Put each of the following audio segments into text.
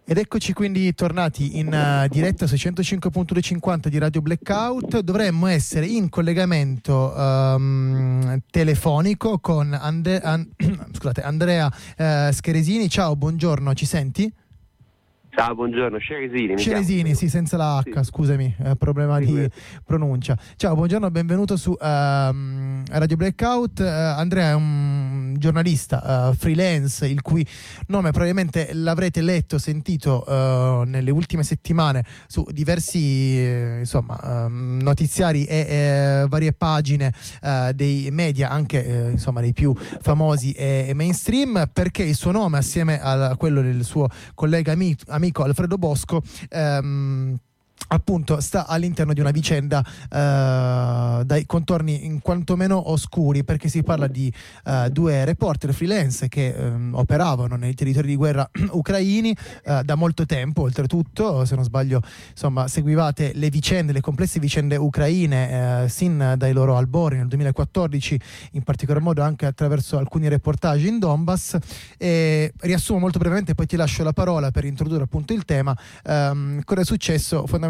Ed eccoci quindi tornati in diretta su 105.250 di Radio Blackout. Dovremmo essere in collegamento telefonico con Andrea Scheresini. Ciao, buongiorno, ci senti? Ciao, buongiorno, Scheresini, sì, senza la H, sì. Scusami, problema di pronuncia. Ciao, buongiorno, benvenuto su Radio Blackout. Andrea è un giornalista freelance, il cui nome probabilmente l'avrete letto, sentito nelle ultime settimane su diversi notiziari e varie pagine dei media, anche insomma dei più famosi e mainstream, perché il suo nome, assieme a quello del suo collega amico Alfredo Bosco, appunto sta all'interno di una vicenda dai contorni in quantomeno oscuri, perché si parla di due reporter freelance che operavano nei territori di guerra ucraini da molto tempo. Oltretutto, se non sbaglio, insomma, seguivate le complesse vicende ucraine sin dai loro albori nel 2014, in particolar modo anche attraverso alcuni reportage in Donbass. E riassumo molto brevemente, poi ti lascio la parola per introdurre appunto il tema. Cosa è successo? Fondamentalmente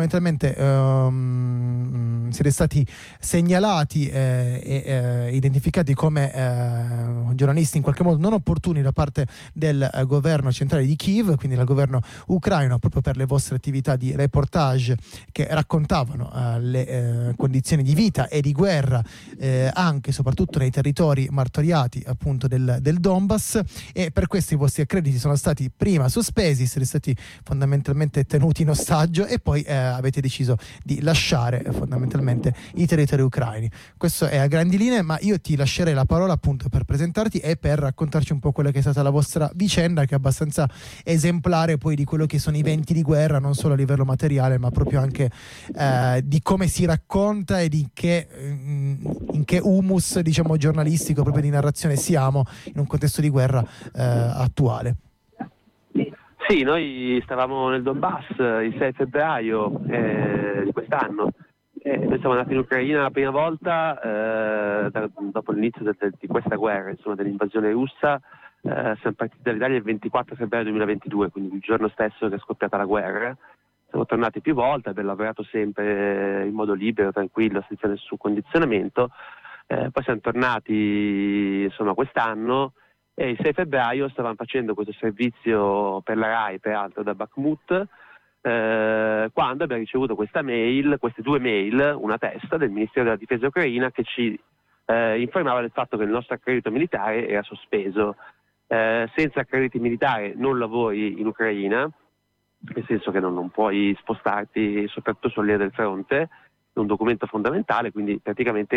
siete stati segnalati e identificati come giornalisti in qualche modo non opportuni da parte del governo centrale di Kiev, quindi dal governo ucraino, proprio per le vostre attività di reportage che raccontavano le condizioni di vita e di guerra anche e soprattutto nei territori martoriati appunto del Donbass, e per questo i vostri accrediti sono stati prima sospesi, siete stati fondamentalmente tenuti in ostaggio e poi avete deciso di lasciare fondamentalmente i territori ucraini. Questo è a grandi linee, ma io ti lascerei la parola appunto per presentarti e per raccontarci un po' quella che è stata la vostra vicenda, che è abbastanza esemplare poi di quello che sono i venti di guerra, non solo a livello materiale ma proprio anche di come si racconta e in che humus, diciamo, giornalistico, proprio di narrazione siamo in un contesto di guerra attuale. Sì, noi stavamo nel Donbass il 6 febbraio di quest'anno. Noi siamo andati in Ucraina la prima volta dopo l'inizio di questa guerra, insomma, dell'invasione russa. Siamo partiti dall'Italia il 24 febbraio 2022, quindi il giorno stesso che è scoppiata la guerra. Siamo tornati più volte, abbiamo lavorato sempre in modo libero, tranquillo, senza nessun condizionamento. Poi siamo tornati insomma quest'anno. E il 6 febbraio stavamo facendo questo servizio per la RAI, peraltro da Bakhmut, quando abbiamo ricevuto queste due mail, una testa del Ministero della Difesa ucraina, che ci informava del fatto che il nostro accredito militare era sospeso. Senza accrediti militare non lavori in Ucraina, nel senso che non puoi spostarti soprattutto sulla linea del fronte, è un documento fondamentale, quindi praticamente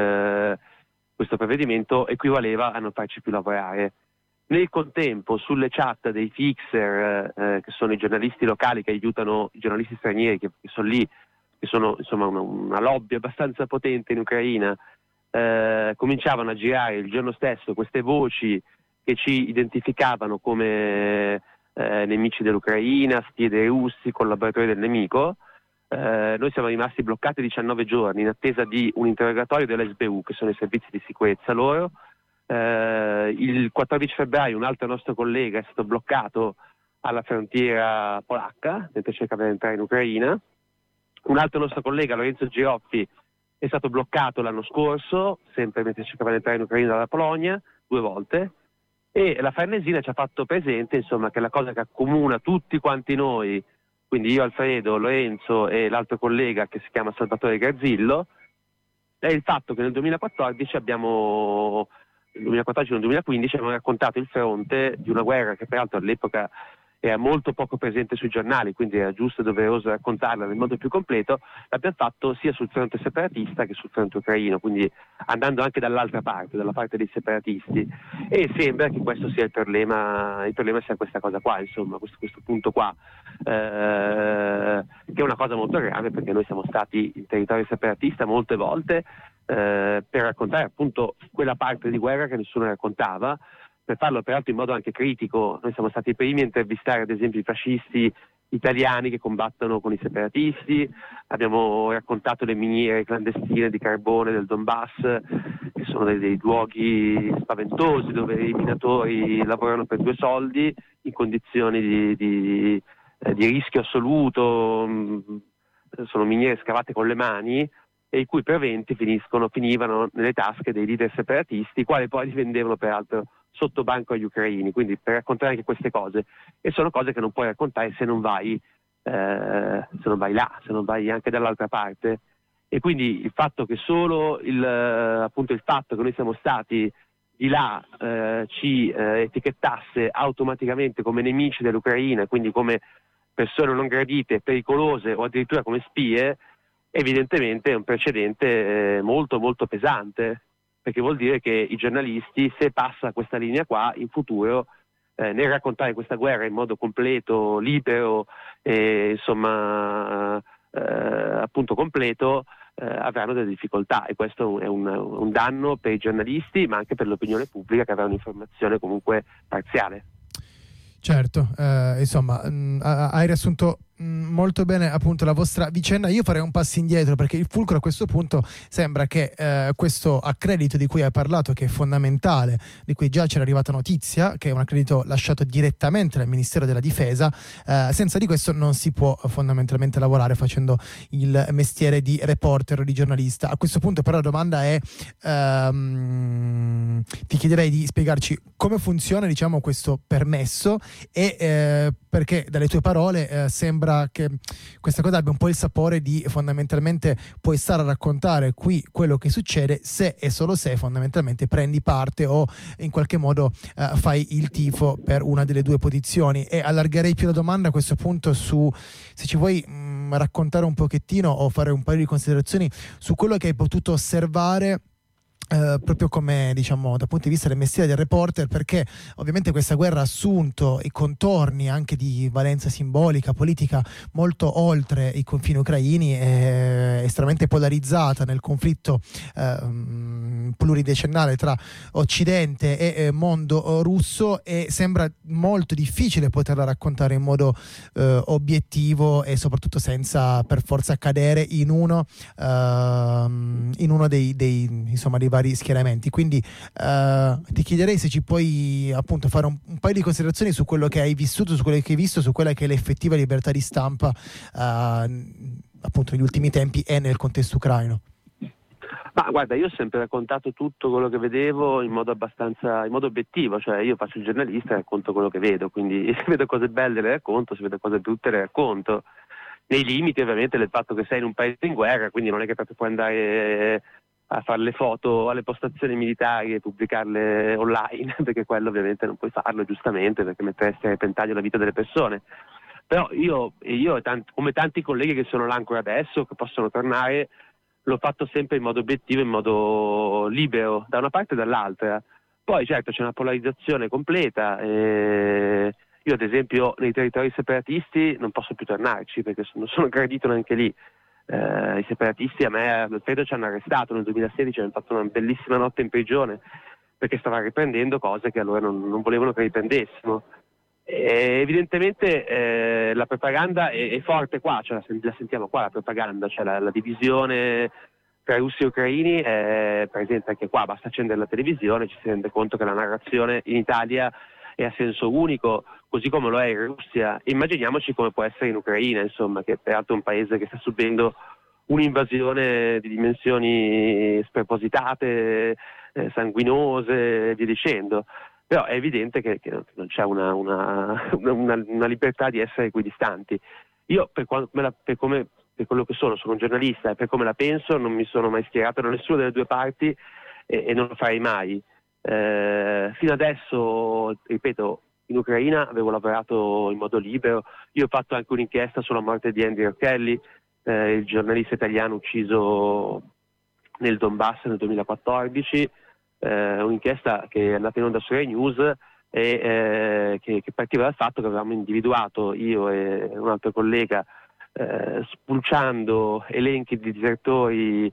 questo provvedimento equivaleva a non farci più lavorare. Nel contempo, sulle chat dei fixer, che sono i giornalisti locali che aiutano i giornalisti stranieri che sono lì, che sono insomma una lobby abbastanza potente in Ucraina, cominciavano a girare il giorno stesso queste voci che ci identificavano come nemici dell'Ucraina, spie dei russi, collaboratori del nemico. Noi siamo rimasti bloccati 19 giorni in attesa di un interrogatorio dell'SBU, che sono i servizi di sicurezza loro. Il 14 febbraio un altro nostro collega è stato bloccato alla frontiera polacca mentre cercava di entrare in Ucraina. Un altro nostro collega, Lorenzo Giroffi, è stato bloccato l'anno scorso, sempre mentre cercava di entrare in Ucraina dalla Polonia, 2 volte. E la Farnesina ci ha fatto presente, insomma, che la cosa che accomuna tutti quanti noi, quindi io, Alfredo, Lorenzo e l'altro collega che si chiama Salvatore Garzillo, è il fatto che nel 2014 nel 2015 abbiamo raccontato il fronte di una guerra che peraltro all'epoca era molto poco presente sui giornali, quindi era giusto e doveroso raccontarla nel modo più completo. L'abbiamo fatto sia sul fronte separatista che sul fronte ucraino, quindi andando anche dall'altra parte, dalla parte dei separatisti, e sembra che questo sia il problema sia questa cosa qua, insomma, questo punto qua, che è una cosa molto grave, perché noi siamo stati in territorio separatista molte volte per raccontare appunto quella parte di guerra che nessuno raccontava, per farlo peraltro in modo anche critico. Noi siamo stati i primi a intervistare ad esempio i fascisti italiani che combattono con i separatisti, abbiamo raccontato le miniere clandestine di carbone del Donbass, che sono dei luoghi spaventosi dove i minatori lavorano per 2 soldi in condizioni di rischio assoluto, sono miniere scavate con le mani e i cui proventi finivano nelle tasche dei leader separatisti, i quali poi li vendevano peraltro sotto banco agli ucraini, quindi per raccontare anche queste cose, e sono cose che non puoi raccontare se non vai là, se non vai anche dall'altra parte. E quindi il fatto che solo appunto il fatto che noi siamo stati di là ci etichettasse automaticamente come nemici dell'Ucraina, quindi come persone non gradite, pericolose o addirittura come spie, evidentemente è un precedente molto molto pesante, perché vuol dire che i giornalisti, se passa questa linea qua, in futuro nel raccontare questa guerra in modo completo, libero e insomma appunto completo, avranno delle difficoltà, e questo è un danno per i giornalisti ma anche per l'opinione pubblica, che avrà un'informazione comunque parziale. Certo, insomma, hai riassunto molto bene appunto la vostra vicenda. Io farei un passo indietro, perché il fulcro a questo punto sembra che questo accredito di cui hai parlato, che è fondamentale, di cui già c'era arrivata notizia, che è un accredito lasciato direttamente dal Ministero della Difesa, senza di questo non si può fondamentalmente lavorare facendo il mestiere di reporter o di giornalista. A questo punto però la domanda è, ti chiederei di spiegarci come funziona, diciamo, questo permesso, e perché dalle tue parole sembra che questa cosa abbia un po' il sapore di fondamentalmente puoi stare a raccontare qui quello che succede se e solo se fondamentalmente prendi parte o in qualche modo fai il tifo per una delle due posizioni. E allargherei più la domanda a questo punto su, se ci vuoi raccontare un pochettino o fare un paio di considerazioni su quello che hai potuto osservare proprio come, diciamo, dal punto di vista del mestiere del reporter, perché ovviamente questa guerra ha assunto i contorni anche di valenza simbolica, politica, molto oltre i confini ucraini, è estremamente polarizzata nel conflitto pluridecennale tra Occidente e mondo russo, e sembra molto difficile poterla raccontare in modo obiettivo e soprattutto senza per forza cadere in uno dei insomma dei vari schieramenti. Quindi ti chiederei se ci puoi appunto fare un paio di considerazioni su quello che hai vissuto, su quello che hai visto, su quella che è l'effettiva libertà di stampa appunto negli ultimi tempi e nel contesto ucraino. Ma guarda, io ho sempre raccontato tutto quello che vedevo in modo obiettivo, cioè io faccio il giornalista e racconto quello che vedo, quindi se vedo cose belle le racconto, se vedo cose brutte le racconto, nei limiti ovviamente del fatto che sei in un paese in guerra, quindi non è che proprio puoi andare a fare le foto alle postazioni militari e pubblicarle online, perché quello ovviamente non puoi farlo, giustamente, perché metteresti a repentaglio la vita delle persone. Però io come tanti colleghi che sono là ancora adesso, che possono tornare, l'ho fatto sempre in modo obiettivo, in modo libero, da una parte e dall'altra. Poi certo c'è una polarizzazione completa, io ad esempio nei territori separatisti non posso più tornarci, perché non sono gradito neanche lì. I separatisti a me, Alfredo, ci hanno arrestato nel 2016, hanno fatto una bellissima notte in prigione perché stava riprendendo cose che allora non volevano che riprendessimo. Evidentemente la propaganda è forte qua, cioè la sentiamo qua la propaganda, cioè la divisione tra russi e ucraini è presente anche qua, basta accendere la televisione, ci si rende conto che la narrazione in Italia è a senso unico, così come lo è in Russia. Immaginiamoci come può essere in Ucraina, insomma, che è peraltro un paese che sta subendo un'invasione di dimensioni spropositate, sanguinose e via dicendo. Però è evidente che non c'è una libertà di essere equidistanti. Io per quello che sono un giornalista, e per come la penso non mi sono mai schierato da nessuna delle due parti e non lo farei mai. Fino adesso, ripeto, in Ucraina avevo lavorato in modo libero. Io ho fatto anche un'inchiesta sulla morte di Andrew Kelly, il giornalista italiano ucciso nel Donbass nel 2014, un'inchiesta che è andata in onda su Rai News e che partiva dal fatto che avevamo individuato, io e un altro collega, spulciando elenchi di disertori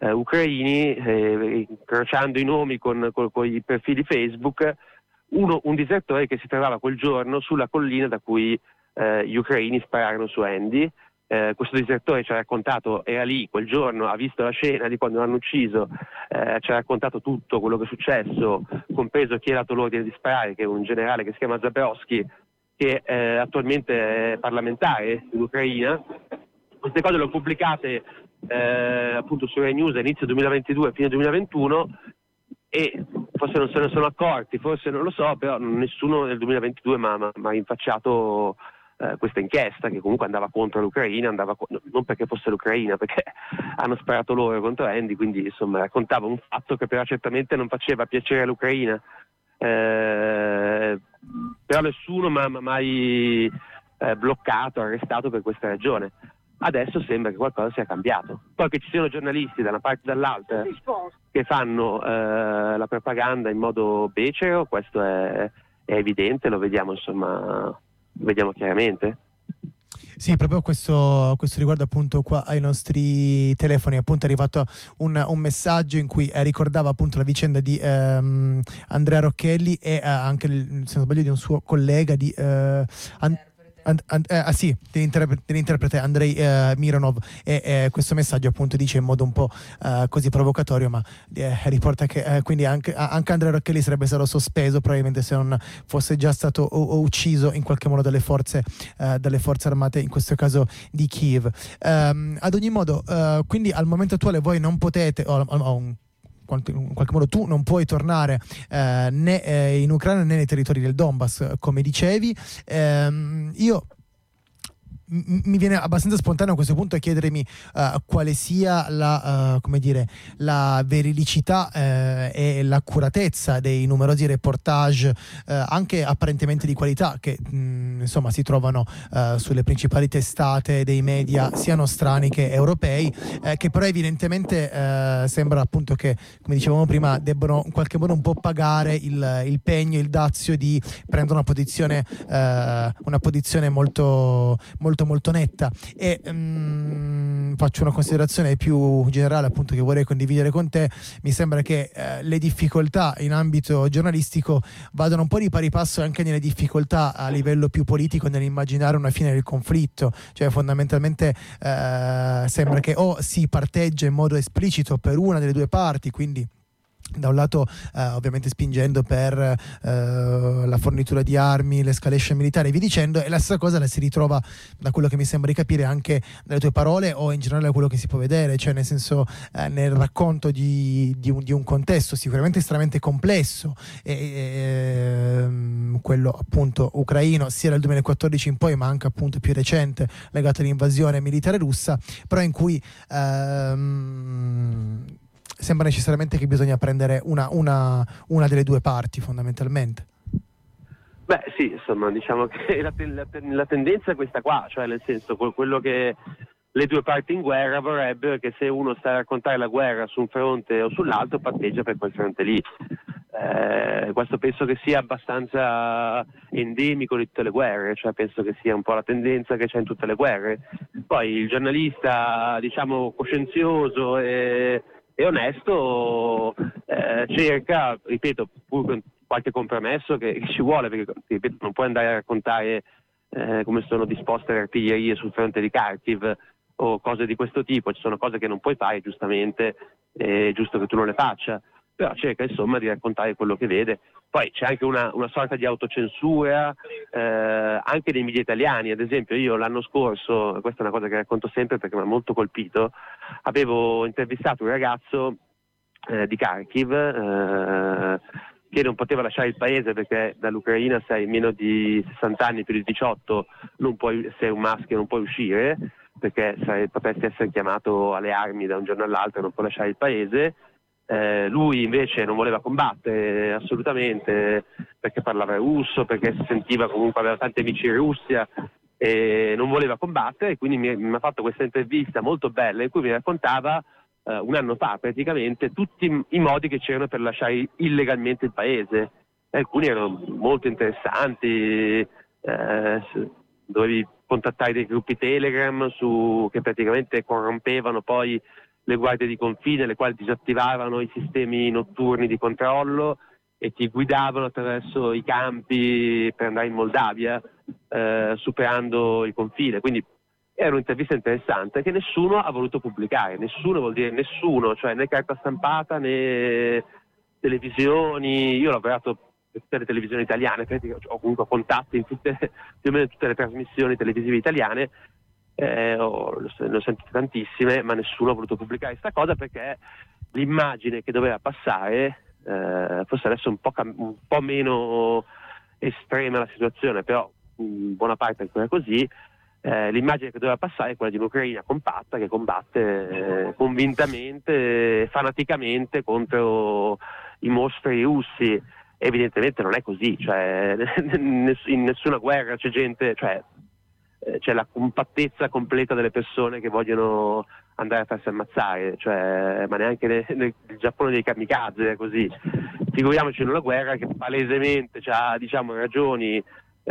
ucraini, incrociando i nomi con i profili Facebook, un disertore che si trovava quel giorno sulla collina da cui gli ucraini spararono su Andy. Questo disertore ci ha raccontato, era lì quel giorno, ha visto la scena di quando l'hanno ucciso, ci ha raccontato tutto quello che è successo, compreso chi ha dato l'ordine di sparare, che è un generale che si chiama Zabrowski, che attualmente è parlamentare in Ucraina. Queste cose le ho pubblicate appunto su Rai News a inizio 2022 fine 2021, e forse non se ne sono accorti, forse non lo so, però nessuno nel 2022 mi ha rinfacciato questa inchiesta, che comunque andava contro l'Ucraina, non perché fosse l'Ucraina, perché hanno sparato loro contro Andy, quindi insomma raccontava un fatto che però certamente non faceva piacere all'Ucraina, però nessuno mi ha mai bloccato, arrestato per questa ragione. Adesso sembra che qualcosa sia cambiato. Poi che ci siano giornalisti da una parte e dall'altra che fanno la propaganda in modo becero, questo è evidente, lo vediamo, insomma, lo vediamo chiaramente. Sì, proprio questo riguardo appunto qua ai nostri telefoni, appunto è arrivato un messaggio in cui ricordava appunto la vicenda di Andrea Rocchelli e anche, se non sbaglio, di un suo collega di dell'interprete Andrei Mironov, e questo messaggio appunto dice in modo un po' così provocatorio, ma riporta che quindi anche Andrea Rocchelli sarebbe stato sospeso probabilmente se non fosse già stato o ucciso in qualche modo dalle forze armate, in questo caso di Kiev. Ad ogni modo, quindi al momento attuale voi non potete in qualche modo tu non puoi tornare né in Ucraina né nei territori del Donbass, come dicevi. Io mi viene abbastanza spontaneo a questo punto chiedermi quale sia la veridicità e l'accuratezza dei numerosi reportage anche apparentemente di qualità che insomma si trovano sulle principali testate dei media sia nostrani che europei, che però evidentemente sembra appunto che, come dicevamo prima, debbono in qualche modo un po' pagare il pegno, il dazio di prendere una posizione molto netta. E faccio una considerazione più generale appunto che vorrei condividere con te. Mi sembra che le difficoltà in ambito giornalistico vadano un po' di pari passo anche nelle difficoltà a livello più politico nell'immaginare una fine del conflitto, cioè fondamentalmente sembra che o si parteggia in modo esplicito per una delle due parti, quindi da un lato ovviamente spingendo per la fornitura di armi, l'escalation militare e via dicendo, e la stessa cosa la si ritrova, da quello che mi sembra di capire, anche dalle tue parole o in generale da quello che si può vedere, cioè nel senso nel racconto di un contesto sicuramente estremamente complesso, quello appunto ucraino sia dal 2014 in poi, ma anche appunto più recente legato all'invasione militare russa, però in cui sembra necessariamente che bisogna prendere una delle due parti fondamentalmente. Beh sì, insomma, diciamo che la tendenza è questa qua, cioè nel senso quello che le due parti in guerra vorrebbero è che se uno sta a raccontare la guerra su un fronte o sull'altro parteggia per quel fronte lì. Questo penso che sia abbastanza endemico di tutte le guerre, cioè penso che sia un po' la tendenza che c'è in tutte le guerre. Poi il giornalista, diciamo, coscienzioso e onesto cerca, ripeto, pur con qualche compromesso che ci vuole, perché ripeto, non puoi andare a raccontare come sono disposte le artiglierie sul fronte di Kharkiv o cose di questo tipo. Ci sono cose che non puoi fare, giustamente, è giusto che tu non le faccia, però cerca insomma di raccontare quello che vede. Poi c'è anche una sorta di autocensura anche dei media italiani. Ad esempio io l'anno scorso, questa è una cosa che racconto sempre perché mi ha molto colpito, avevo intervistato un ragazzo di Kharkiv che non poteva lasciare il paese perché dall'Ucraina, se hai meno di 60 anni, più di 18, sei un maschio non puoi uscire, perché potresti essere chiamato alle armi da un giorno all'altro e non puoi lasciare il paese. Lui invece non voleva combattere assolutamente, perché parlava russo, perché si sentiva comunque, aveva tanti amici in Russia e non voleva combattere, quindi mi ha fatto questa intervista molto bella in cui mi raccontava un anno fa praticamente tutti i modi che c'erano per lasciare illegalmente il paese. Alcuni erano molto interessanti, dovevi contattare dei gruppi Telegram che praticamente corrompevano poi le guardie di confine, le quali disattivavano i sistemi notturni di controllo e ti guidavano attraverso i campi per andare in Moldavia, superando il confine. Quindi era un'intervista interessante che nessuno ha voluto pubblicare. Nessuno vuol dire nessuno, cioè né carta stampata né televisioni. Io ho lavorato tutte le televisioni italiane, ho comunque contatti in più o meno tutte le trasmissioni televisive italiane, ne ho sentite tantissime, ma nessuno ha voluto pubblicare questa cosa perché l'immagine che doveva passare, forse adesso un po' meno estrema la situazione, però in buona parte ancora così, l'immagine che doveva passare è quella di un'Ucraina compatta che combatte convintamente, fanaticamente contro i mostri russi. Evidentemente non è così, cioè in nessuna guerra c'è gente, cioè c'è la compattezza completa delle persone che vogliono andare a farsi ammazzare, cioè, ma neanche nel Giappone dei kamikaze è così. Figuriamoci in una guerra che palesemente ha, diciamo, ragioni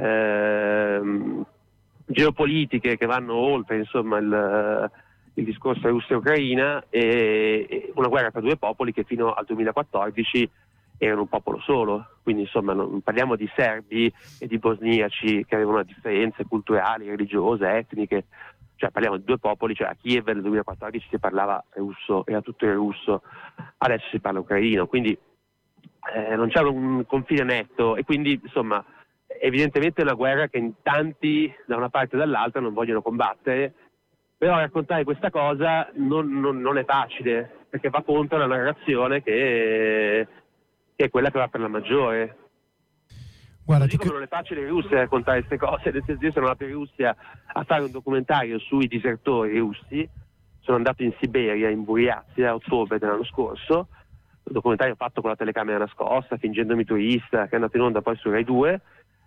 geopolitiche che vanno oltre, insomma, il discorso Russia-Ucraina, e una guerra tra due popoli che fino al 2014 erano un popolo solo, quindi insomma non parliamo di serbi e di bosniaci che avevano differenze culturali, religiose, etniche, cioè parliamo di due popoli, cioè a Kiev nel 2014 si parlava russo, era tutto il russo, adesso si parla ucraino, quindi non c'è un confine netto, e quindi insomma evidentemente è una guerra che in tanti da una parte e dall'altra non vogliono combattere, però raccontare questa cosa non è facile, perché va contro la narrazione che è quella che va per la maggiore. Guarda, come non è facile in Russia raccontare queste cose, nel senso, io sono andato in Russia a fare un documentario sui disertori russi, sono andato in Siberia, in Buriazia, a ottobre dell'anno scorso, un documentario fatto con la telecamera nascosta, fingendomi turista, che è andato in onda poi su Rai 2.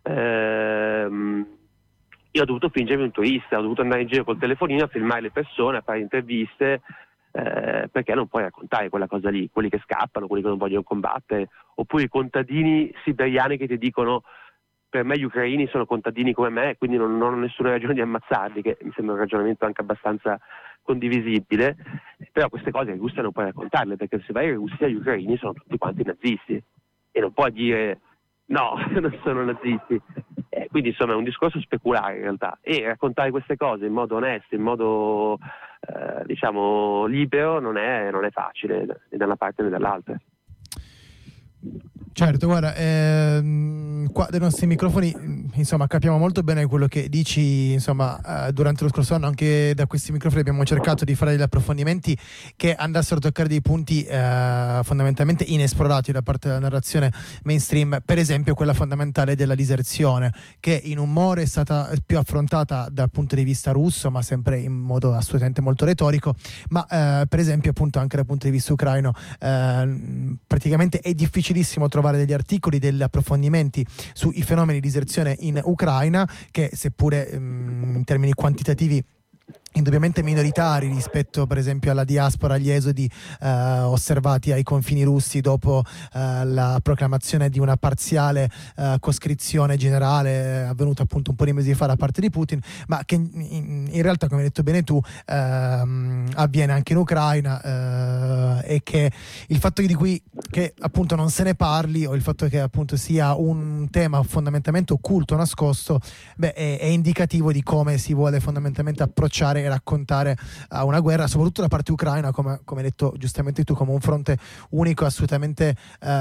Io ho dovuto fingermi un turista, ho dovuto andare in giro col telefonino a filmare le persone, a fare interviste, perché non puoi raccontare quella cosa lì, quelli che scappano, quelli che non vogliono combattere, oppure i contadini siberiani che ti dicono: per me gli ucraini sono contadini come me, quindi non ho nessuna ragione di ammazzarli, che mi sembra un ragionamento anche abbastanza condivisibile. Però queste cose in Russia non puoi raccontarle, perché se vai in Russia gli ucraini sono tutti quanti nazisti e non puoi dire no, non sono nazisti. Quindi insomma è un discorso speculare in realtà, e raccontare queste cose in modo onesto, in modo diciamo libero, non è facile né da una parte né dall'altra. Certo, guarda, qua dai nostri microfoni, insomma, capiamo molto bene quello che dici, insomma, durante lo scorso anno anche da questi microfoni abbiamo cercato di fare degli approfondimenti che andassero a toccare dei punti fondamentalmente inesplorati da parte della narrazione mainstream, per esempio quella fondamentale della diserzione, che in umore è stata più affrontata dal punto di vista russo, ma sempre in modo assolutamente molto retorico, ma per esempio appunto anche dal punto di vista ucraino praticamente è difficilissimo trovare degli articoli, degli approfondimenti sui fenomeni di diserzione in Ucraina, che seppure in termini quantitativi indubbiamente minoritari rispetto per esempio alla diaspora, agli esodi osservati ai confini russi dopo la proclamazione di una parziale coscrizione generale avvenuta appunto un po' di mesi fa da parte di Putin, ma che in realtà, come hai detto bene tu, avviene anche in Ucraina, e che il fatto di cui che appunto non se ne parli, o il fatto che appunto sia un tema fondamentalmente occulto, nascosto, è indicativo di come si vuole fondamentalmente approcciare e raccontare a una guerra, soprattutto la parte ucraina, come hai detto giustamente tu, come un fronte unico, assolutamente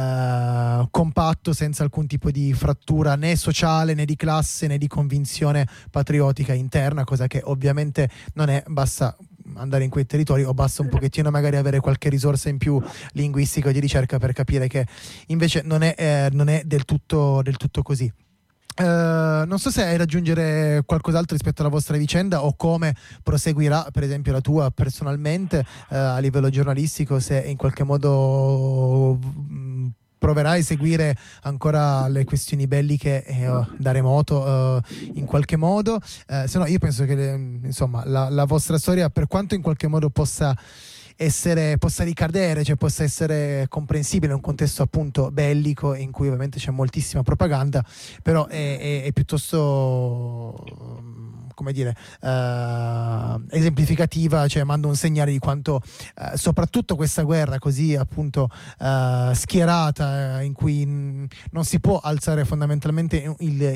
compatto, senza alcun tipo di frattura né sociale né di classe né di convinzione patriottica interna, cosa che ovviamente non è, basta andare in quei territori o basta un pochettino magari avere qualche risorsa in più linguistica o di ricerca per capire che invece non è del tutto così. Non so se hai da aggiungere qualcos'altro rispetto alla vostra vicenda, o come proseguirà per esempio la tua personalmente a livello giornalistico, se in qualche modo proverai a seguire ancora le questioni belliche da remoto in qualche modo, se no io penso che insomma la vostra storia, per quanto in qualche modo possa ricadere, cioè possa essere comprensibile in un contesto appunto bellico in cui ovviamente c'è moltissima propaganda, però è piuttosto, come come dire, esemplificativa, cioè manda un segnale di quanto soprattutto questa guerra così appunto schierata, in cui non si può alzare fondamentalmente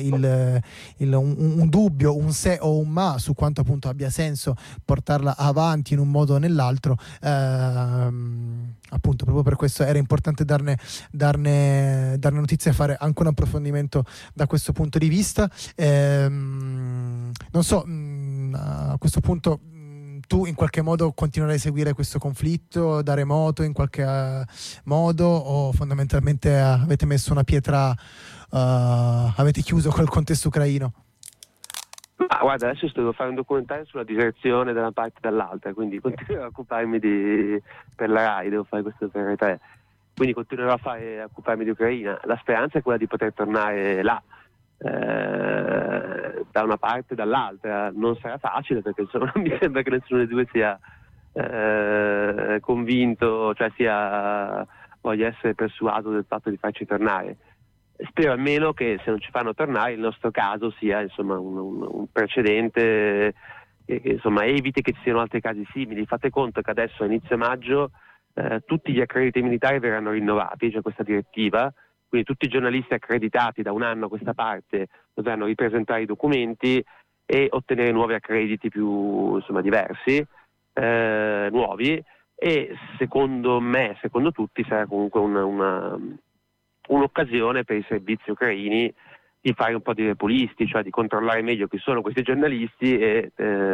un dubbio, un se o un ma su quanto appunto abbia senso portarla avanti in un modo o nell'altro. Appunto proprio per questo era importante darne notizie e fare anche un approfondimento da questo punto di vista. Non so, a questo punto tu in qualche modo continuerai a seguire questo conflitto da remoto in qualche modo, o fondamentalmente avete messo una pietra, avete chiuso col contesto ucraino? Guarda, adesso devo fare un documentario sulla diserzione da una parte e dall'altra, quindi continuerò a occuparmi per la RAI, devo fare questo per Rai 3, quindi continuerò a occuparmi di Ucraina. La speranza è quella di poter tornare là, da una parte e dall'altra. Non sarà facile, perché insomma non mi sembra che nessuno dei due sia convinto, cioè voglia essere persuaso del fatto di farci tornare. Spero almeno che, se non ci fanno tornare, il nostro caso sia insomma un precedente che insomma eviti che ci siano altri casi simili. Fate conto che adesso a inizio maggio tutti gli accrediti militari verranno rinnovati, c'è questa direttiva, quindi tutti i giornalisti accreditati da un anno a questa parte dovranno ripresentare i documenti e ottenere nuovi accrediti più diversi, nuovi, e secondo me, secondo tutti, sarà comunque un'occasione per i servizi ucraini di fare un po' di repulisti, cioè di controllare meglio chi sono questi giornalisti e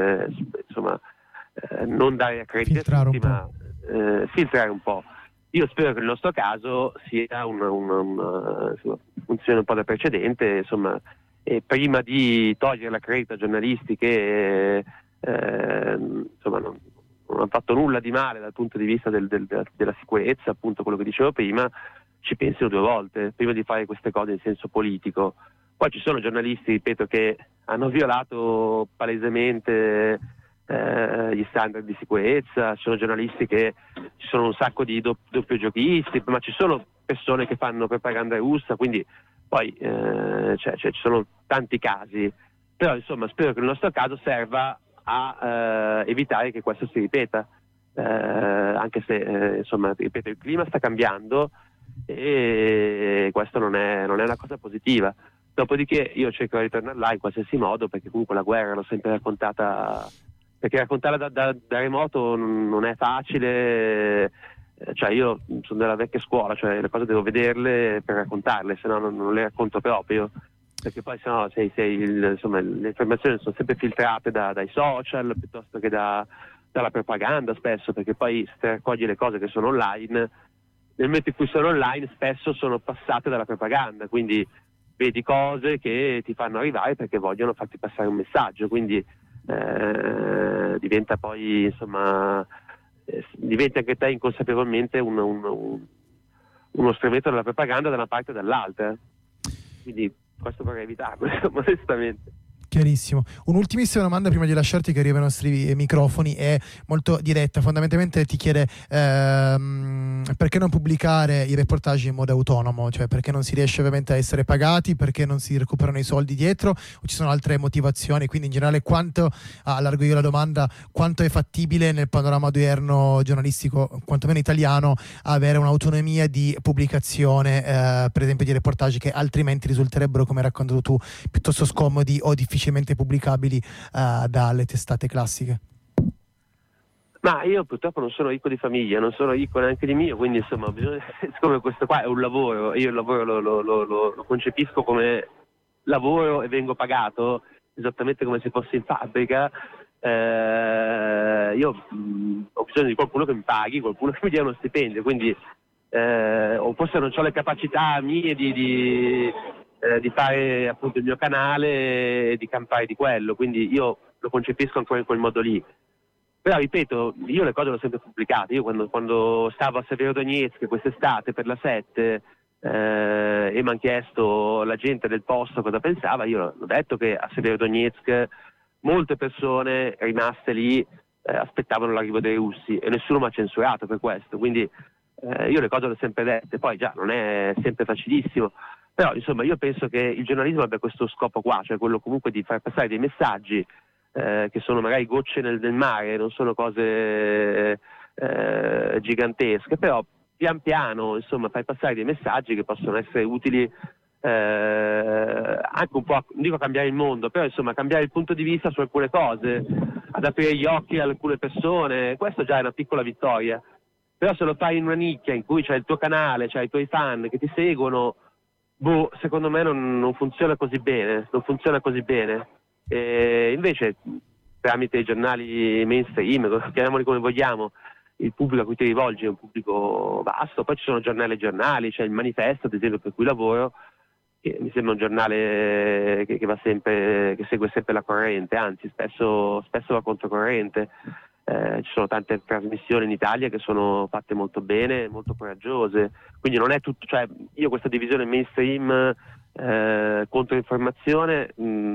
non dare accrediti a tutti, ma filtrare un po'. Io spero che nel nostro caso sia funzione un po' da precedente, insomma, e prima di togliere l'accredito a giornalisti che non hanno fatto nulla di male dal punto di vista della sicurezza, appunto quello che dicevo prima, ci pensino due volte prima di fare queste cose in senso politico. Poi ci sono giornalisti, ripeto, che hanno violato palesemente gli standard di sicurezza, ci sono giornalisti ci sono un sacco di doppiogiochisti, ma ci sono persone che fanno propaganda russa, quindi poi ci sono tanti casi, però insomma spero che il nostro caso serva a evitare che questo si ripeta, anche se ripeto, il clima sta cambiando e questo non è una cosa positiva. Dopodiché io cercherò di tornare là in qualsiasi modo, perché comunque la guerra l'ho sempre raccontata, perché raccontarla da remoto non è facile, cioè io sono della vecchia scuola, cioè le cose devo vederle per raccontarle, se no non le racconto proprio, perché poi sennò le informazioni sono sempre filtrate dai social piuttosto che dalla propaganda spesso, perché poi se raccogli le cose che sono online, nel momento in cui sono online spesso sono passate dalla propaganda, quindi vedi cose che ti fanno arrivare perché vogliono farti passare un messaggio, quindi diventa poi diventa anche te inconsapevolmente uno strumento della propaganda da una parte e dall'altra, quindi questo vorrei evitarlo, onestamente. Chiarissimo. Un'ultimissima domanda prima di lasciarti, che arriva ai nostri microfoni, è molto diretta. Fondamentalmente ti chiede perché non pubblicare i reportage in modo autonomo, cioè perché non si riesce ovviamente a essere pagati, perché non si recuperano i soldi dietro, o ci sono altre motivazioni? Quindi in generale allargo io la domanda, quanto è fattibile nel panorama odierno giornalistico, quantomeno italiano, avere un'autonomia di pubblicazione, per esempio di reportage che altrimenti risulterebbero, come hai raccontato tu, piuttosto scomodi o difficilmente pubblicabili dalle testate classiche? Ma io purtroppo non sono ricco di famiglia, non sono ricco neanche di mio, quindi insomma siccome questo qua è un lavoro, io il lavoro lo concepisco come lavoro e vengo pagato esattamente come se fossi in fabbrica. Io ho bisogno di qualcuno che mi paghi, qualcuno che mi dia uno stipendio, quindi o forse non ho le capacità mie di fare appunto il mio canale e di campare di quello, quindi io lo concepisco ancora in quel modo lì. Però ripeto, io le cose le ho sempre pubblicate. Io quando stavo a Severodonetsk quest'estate per la 7 e mi hanno chiesto la gente del posto cosa pensava, io ho detto che a Severodonetsk molte persone rimaste lì aspettavano l'arrivo dei russi e nessuno mi ha censurato per questo, quindi io le cose le ho sempre dette. Poi già non è sempre facilissimo, però insomma io penso che il giornalismo abbia questo scopo qua, cioè quello comunque di far passare dei messaggi che sono magari gocce nel mare, non sono cose gigantesche, però pian piano insomma fai passare dei messaggi che possono essere utili anche un po' non dico cambiare il mondo, però insomma cambiare il punto di vista su alcune cose, ad aprire gli occhi a alcune persone. Questo già è una piccola vittoria, però se lo fai in una nicchia in cui c'è il tuo canale, c'hai i tuoi fan che ti seguono, secondo me non funziona così bene, invece tramite i giornali mainstream, chiamiamoli come vogliamo, il pubblico a cui ti rivolgi è un pubblico vasto. Poi ci sono giornali, c'è il Manifesto ad esempio per cui lavoro, che mi sembra un giornale che va sempre, che segue sempre la corrente, anzi spesso va controcorrente. Ci sono tante trasmissioni in Italia che sono fatte molto bene, molto coraggiose, quindi non è tutto, cioè io questa divisione mainstream contro informazione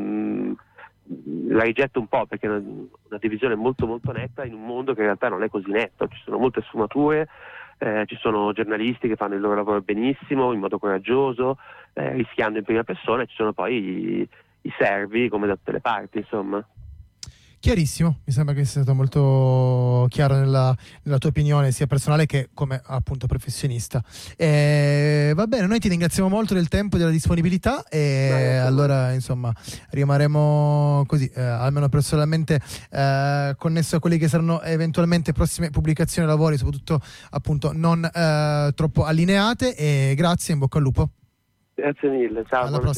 la rigetto un po', perché è una divisione molto molto netta in un mondo che in realtà non è così netto, ci sono molte sfumature, ci sono giornalisti che fanno il loro lavoro benissimo, in modo coraggioso, rischiando in prima persona, e ci sono poi i servi come da tutte le parti, insomma. Chiarissimo, mi sembra che sia stato molto chiaro nella tua opinione, sia personale che come appunto professionista. Va bene, noi ti ringraziamo molto del tempo e della disponibilità, e allora insomma rimarremo così, almeno personalmente, connesso a quelli che saranno eventualmente prossime pubblicazioni e lavori, soprattutto appunto non troppo allineate, e grazie, in bocca al lupo. Grazie mille, ciao.